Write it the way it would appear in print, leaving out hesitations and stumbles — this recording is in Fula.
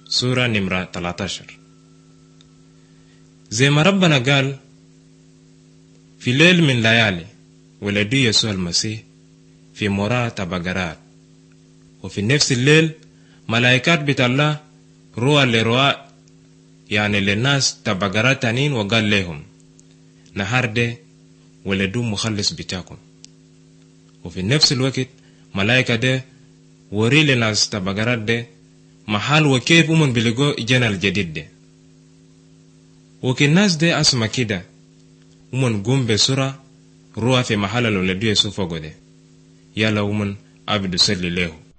سورة نمرة 13. زي ما ربنا قال في ليل من ليالي ولد يسوع المسيح في مراة بقرات، وفي نفس الليل ملائكات بيت الله روى لرواء يعني للناس تبقرات تانين، وقال لهم نهار ده ولدوا مخلص بتاعكم. وفي نفس الوقت ملائكة ده وري للناس تبقرات ده محل وكيف من بلغو جنة الجديد ده. وكي الناس ده أسمى كده ومن قوم بسرعة روى في محل الولدو يسوع فوق ده، يلا ومن عبد سلي له.